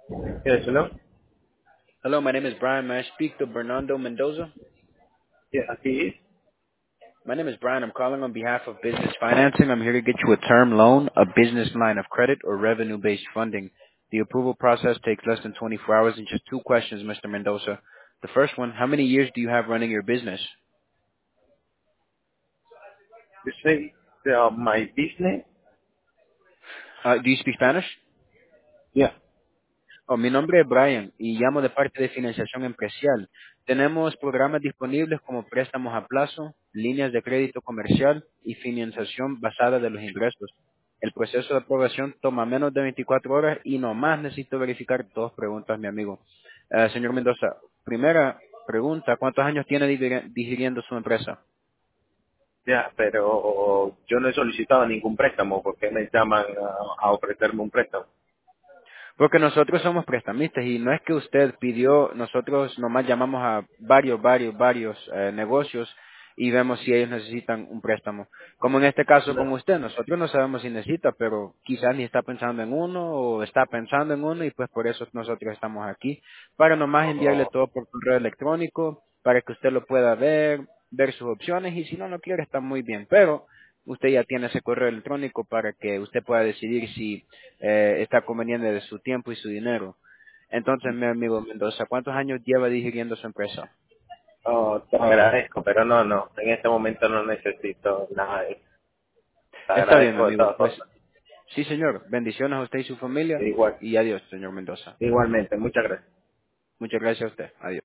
Yes, hello? Hello, my name is Brian. May I speak to Bernardo Mendoza? Yeah, he is. My name is Brian. I'm calling on behalf of Business Financing. I'm here to get you a term loan, a business line of credit, or revenue-based funding. The approval process takes less than 24 hours and just two questions, Mr. Mendoza. The first one, how many years do you have running your business? You say my business? Do you speak Spanish? Yeah. Oh, mi nombre es Brian y llamo de parte de Financiación Empresarial. Tenemos programas disponibles como préstamos a plazo, líneas de crédito comercial y financiación basada de los ingresos. El proceso de aprobación toma menos de 24 horas y nomás necesito verificar dos preguntas, mi amigo. Señor Mendoza, primera pregunta, ¿cuántos años tiene dirigiendo su empresa? Ya, pero yo no he solicitado ningún préstamo. ¿Por qué me llaman a ofrecerme un préstamo? Porque nosotros somos prestamistas y no es que usted pidió, nosotros nomás llamamos a varios negocios y vemos si ellos necesitan un préstamo. Como en este caso con No. usted, nosotros no sabemos si necesita, pero quizás ni está pensando en uno o está pensando en uno y pues por eso nosotros estamos aquí, para nomás enviarle Oh, todo por correo electrónico, para que usted lo pueda ver, ver sus opciones y si no lo quiere está muy bien, pero usted ya tiene ese correo electrónico para que usted pueda decidir si está conveniente de su tiempo y su dinero. Entonces, mi amigo Mendoza, ¿cuántos años lleva dirigiendo su empresa? oh, te agradezco, pero no. En este momento no necesito nada de eso. Te Está bien, mi agradezco de amigo. todas Pues formas. sí, señor. Bendiciones a usted y su familia. Igual, Y adiós, señor Mendoza. igualmente. Muchas gracias. Muchas gracias a usted. Adiós.